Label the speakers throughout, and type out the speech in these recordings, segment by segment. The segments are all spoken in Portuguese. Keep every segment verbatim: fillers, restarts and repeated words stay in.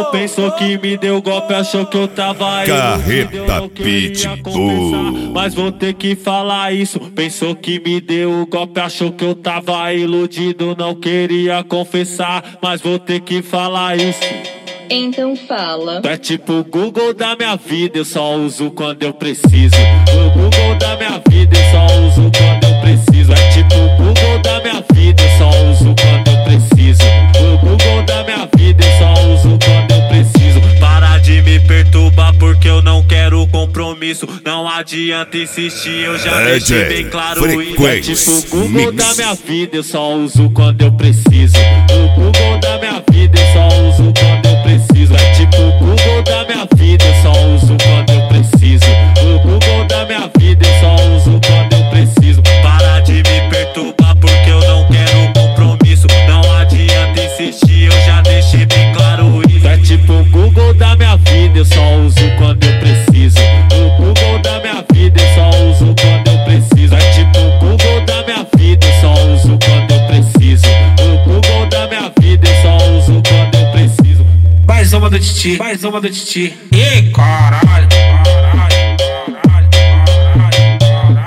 Speaker 1: Pensou que me deu golpe, achou que eu tava
Speaker 2: Carreta Pitbull.
Speaker 1: Mas vou ter que falar isso. Pensou que me deu golpe, achou que eu tava iludido, não queria confessar. Mas vou ter que falar isso.
Speaker 3: Então fala.
Speaker 1: Tu é tipo o Google da minha vida, eu só uso quando eu preciso. O Google da minha vida, eu só uso quando eu preciso. É tipo o Google da minha vida, eu só uso quando eu preciso. O Google da minha vida, eu só uso quando eu preciso. Para de me perturbar porque eu não quero compromisso. Não adianta insistir, eu já deixei bem claro isso. É tipo o Google da minha vida, eu só uso quando eu preciso. O Google da minha vida, eu só uso quando eu preciso. É tipo o Google da minha vida, eu só uso quando eu preciso. O Google da minha vida, eu só uso quando eu preciso. Para de me perturbar porque eu não quero compromisso. Não adianta insistir, eu já deixei bem claro isso. É tipo o Google da minha vida, eu só uso quando eu preciso. O Google da minha vida, eu só uso quando eu preciso. É tipo o Google da minha vida, eu só uso quando eu preciso. O Google da minha vida, eu só uso quando eu preciso.
Speaker 4: Mais uma do Titi, mais uma do Titi. Ih, caralho, caralho, caralho, caralho,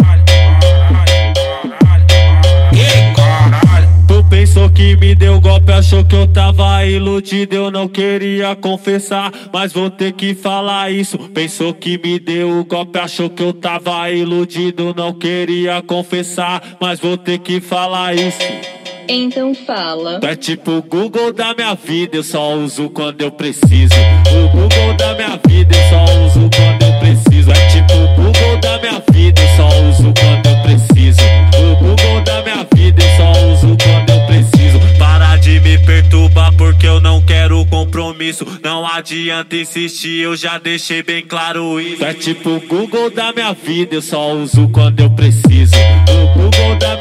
Speaker 4: caralho, caralho. Ih, caralho.
Speaker 1: Tu pensou que me deu golpe, achou que eu tava iludido, eu não queria confessar. Mas vou ter que falar isso. Pensou que me deu golpe, achou que eu tava iludido, não queria confessar. Mas vou ter que falar isso.
Speaker 3: Então fala.
Speaker 1: Tu é tipo o Google da minha vida, eu só uso quando eu preciso. O Google da minha vida, eu só uso quando eu preciso. É tipo o Google da minha vida, eu só uso quando eu preciso. O Google da minha vida, eu só uso quando eu preciso. Para de me perturbar porque eu não quero compromisso. Não adianta insistir, eu já deixei bem claro isso. Tu é tipo o Google da minha vida, eu só uso quando eu preciso. O Google da minha